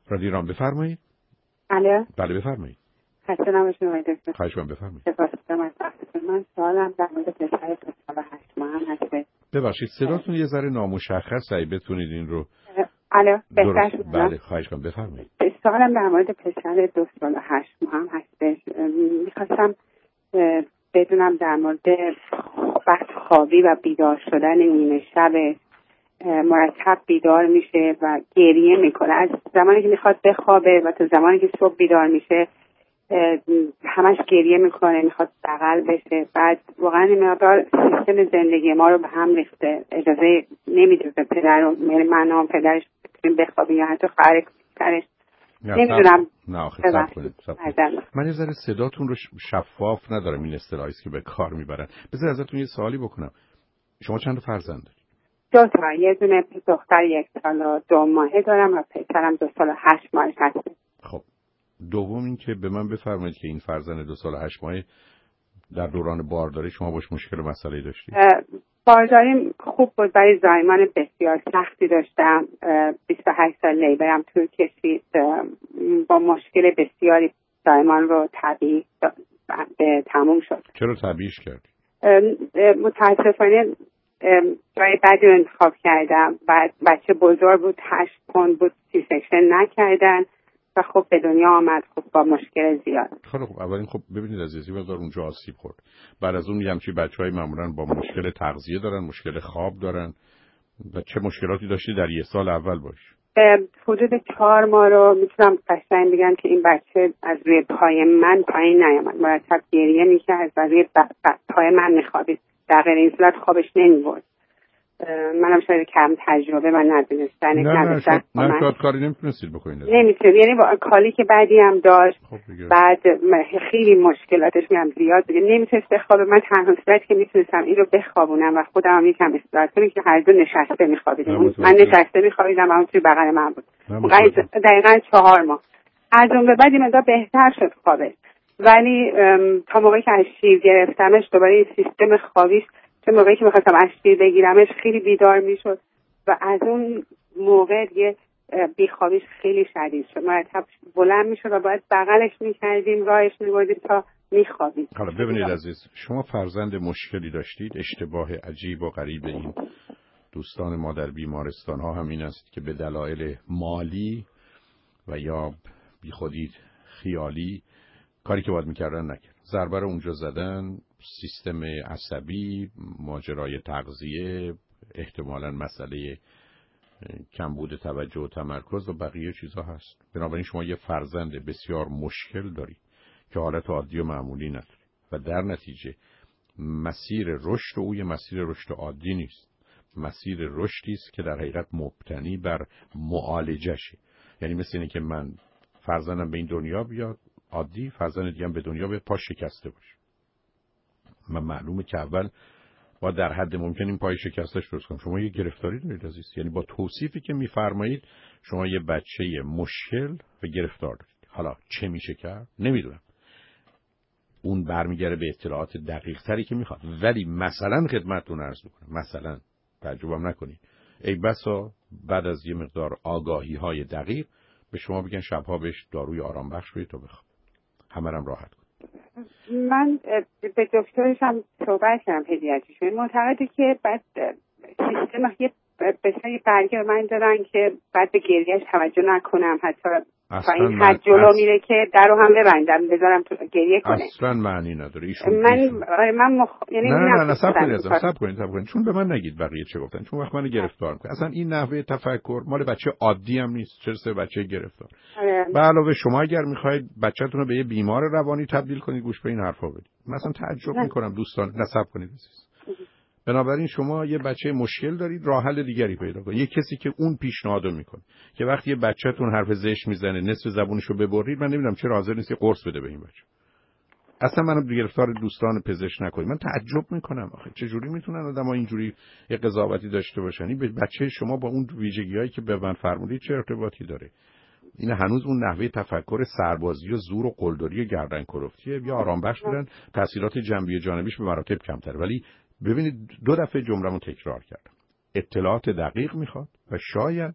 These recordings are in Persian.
رادیو ایران بفرمایید. الو. بله بفرمایید. خسته نباشید آقای دکتر. خواهش می‌کنم بفرمایید. سپاسگزارم از وقتتون. من سوالم در مورد پسر 2 سال و 8 ماه هم هست. ببخشید صداتون یه ذره نامشخص، اگه بتونید این رو الو بهتر شد. بله خواهش می‌کنم بفرمایید. سوالم در مورد پسر 2 سال و 8 ماه هم هستش. می‌خواستم بدونم در مورد وقت خوابی و بیدار شدن نیمه شب مرتب بیدار میشه و گریه میکنه. از زمانی که میخواد بخوابه و تا زمانی که صبح بیدار میشه همش گریه میکنه، میخواد بغل بشه. بعد واقعا این مقدار سیستم زندگی ما رو به هم ریخته، اجازه نمیده به پدر و من و پدرش بخوابیم یا حتی خواهرش. نمیدونم. نه آخه صبر کنید. من یه ذره صداتون رو شفاف ندارم، این اصطلاحی که به کار میبرن. بذار ازتون یه سوالی بکنم. شما چند فرزند دارید؟ 2 تا. یه دونه دختر 1 سال و 2 ماهه دارم و پسرم 2 سال و 8 ماهه هست. خب دوم این که به من بفرمایید که این فرزند 2 سال و 8 ماهه در دوران بارداری شما باش مشکل و مسئله داشتید؟ بارداریم خوب بود، برای زایمان بسیار سختی داشتم. 28 سال لیبرم طول کشید. با مشکل بسیاری زایمان رو طبیعی به تموم شد. چرا طبیعیش کردی؟ متاسفانه جای بدی رو انتخاب کردم. بعد بچه بزرگ بود، 8 پوند بود، سی سکشن نکردن و خب به دنیا آمد خب با مشکل زیاد. خب اولین خب ببینید عزیزی مقدار اونجا آسیب خورد. بعد از اون همچین بچهای معمولا با مشکل تغذیه دارن، مشکل خواب دارن. و چه مشکلاتی داشتی در یه سال اول باش؟ حدود 4 ماه رو میتونم قشنگ بگم که این بچه از روی پای من پایین نیامد. مرتب گریه میکرد و روی پای من میخوابید. در غیر این صورت خوابش نمیبرد. منم شاید کم تجربه و ندونستن نه شاید کاری نمیتونستید بکنید. نمیتونم، یعنی کالی که بعدی هم داشت. بعد خیلی مشکلاتش میام زیاد بود، نمیتونست بخوابه. من تنها صورتی که میتونستم این رو بخوابونم و خودم هم یکم استراحت کنم که هر دو نشسته میخوابیدیم. من نشسته میخوابیدم و اون توی بغل من بود. دقیقاً 4 ماه. از اون به بعد این مقدار بهتر شد خوابش، ولی تا موقعی که از شیر گرفتمش دوباره این سیستم خوابیش، چه موقعی که میخواستم از شیر بگیرمش خیلی بیدار میشد و از اون موقع دیگه بیخوابیش خیلی شدید شد. مرتب بلند میشد و باید بغلش میکردیم، راهش میبردیم تا میخوابید. حالا ببینید عزیز، شما فرزند مشکلی داشتید. اشتباه عجیب و غریب این دوستان ما در بیمارستان ها هم این است که به دلایل مالی و یا بیخودی خیالی کاری که باید میکردن نکرد. ضربه رو اونجا زدن، سیستم عصبی، ماجرای تغذیه، احتمالاً مسئله کمبود توجه و تمرکز و بقیه چیزا هست. بنابراین شما یه فرزند بسیار مشکل دارید که حالت عادی و معمولی نداره و در نتیجه مسیر رشد او یه مسیر رشد عادی نیست. مسیر رشدی است که در حقیقت مبتنی بر معالجشه. یعنی مثل اینه که من فرزندم به این دنیا بیاد عادی، فرزند دیگه هم به دنیا بیاد پاش شکسته باشه. من معلومه که اول با در حد ممکن این پای شکستش درست کنم. شما یه گرفتاری دارید عزیز، یعنی با توصیفی که میفرمایید شما یه بچه مشکل و گرفتار دارید. حالا چه میشه کرد نمیدونم، اون برمیگره به اطلاعات دقیق تری که میخواد. ولی مثلا خدمتتون عرض میکنم، مثلا تعجبم نکنید، ای بسا بعد از یه مقدار آگاهی های دقیق به شما بگن شبها بهش داروی آرام بخش بدید تا بخواب، همه رم راحت کن. من به دکترش هم صحبت کردم، پدیاتریش معتقده که بعد سیستم یه بسیاری برگه من دارن که بعد به گریهش توجه نکنم، حتی تا این حد جلو میره که در رو هم ببندم بذارم تو گریه کنه. اصلا معنی نداره ایشون. یعنی نه صبر کنید چون به من نگید بقیه چه گفتن، چون وقت من گرفتار میکنه. اصلا این نحوه تفکر مال بچه عادی هم نیست، چرا بچه گرفتار. به علاوه شما اگر میخواید بچه‌تون رو به یه بیمار روانی تبدیل کنید گوش به این حرفا بدید. مثلا تعجب میکنم دوستان، نصب کنید عزیز. بنابراین شما یه بچه مشکل دارید، راه حل دیگری پیدا کنید. یه کسی که اون پیشنهادو میکنه که وقتی یه بچه‌تون حرف زشت میزنه نصف زبونشو ببرید، من نمیدونم چرا حاضر نیستی قرص بده به این بچه. اصلا منو گرفتار دوستان پزشک نکنید. من تعجب میکنم آخه چه جوری میتونن آدم‌ها اینجوری یه قضاوتی داشته باشن. این بچه شما با اون ویژگی‌هایی که به من فرمودید چه ارتباطی داره؟ این هنوز اون نحوه تفکر سربازی و زور و قلدری و گردن کلفتیه. یا آرام بخش بدن، تاثیرات جنبی و جانبیش به مراتب کمتره. ولی ببینید 2 دفعه جمله‌مو تکرار کردم. اطلاعات دقیق میخواد و شاید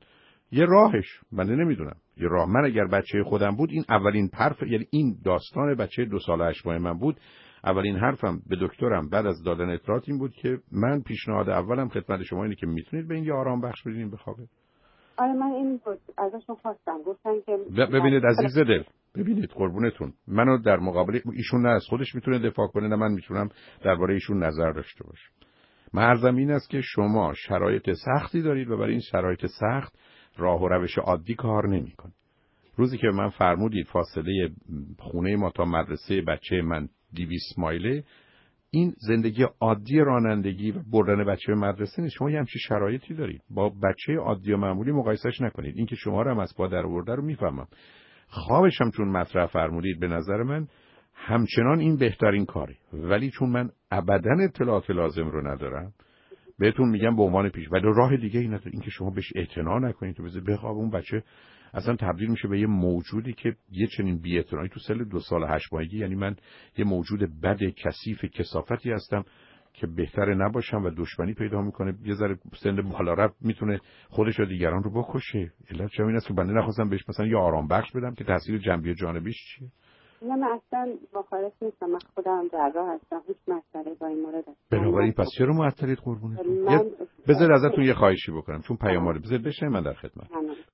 یه راهش من نمیدونم، یه راه. من اگر بچه خودم بود این اولین حرف، یعنی این داستان بچه 2 سال و 8 ماه من بود، اولین حرفم به دکترم بعد از دادن اطلاعات این بود که من پیشنهاد اولم خدمت شما اینه که میتونید به این یه آرام بخش بدین بخوابه. آره من این بود ازشون خواستم، گفتن که ببینید عزیز دل، ببینید قربونتون، منو در مقابل ایشون نه از خودش میتونه دفاع کنه نه من میتونم درباره ایشون نظر داشته باشم. مرزم این است که شما شرایط سختی دارید و برای این شرایط سخت راه و روش عادی کار نمی‌کنه. روزی که من فرمودید فاصله خونه ما تا مدرسه بچه من 200 مایله، این زندگی عادی رانندگی و بردن بچه به مدرسه نیست. شما یه همچین شرایطی دارید، با بچه عادی و معمولی مقایسهش نکنید. این که شما رو هم از پا در آورده رو میفهمم. خوابش هم چون مطرح فرمودید به نظر من همچنان این بهترین کاری، ولی چون من ابداً اطلاعات لازم رو ندارم بهتون میگم به عنوان پیش، ولی راه دیگه ای نداره. این که شما بهش اعتنا نکنید تو بذار بخواب، اون بچه اصلا تبدیل میشه به یه موجودی که یه چنین بی‌اعتنایی تو سن 2 سال و 8 ماهگی، یعنی من یه موجود بد کثیف کثافتی هستم که بهتره نباشم و دشمنی پیدا میکنه. یه ذره سن بالا رفت میتونه خودش و دیگران رو بکشه. علت چه این است که بنده نخواستم بهش مثلا یه آرام بخش بدم که تاثیر جنبی و جانبیش چیه. نه من اصلا مخالف نیستم، من خودم جراح هستم، هیچ مسئله با این مورد هست. بنابراین پس چرا معطلید قربونتون؟ بذار ازتون یه خواهشی بکنم چون پیام اومده، بذار بشین من در خدمت.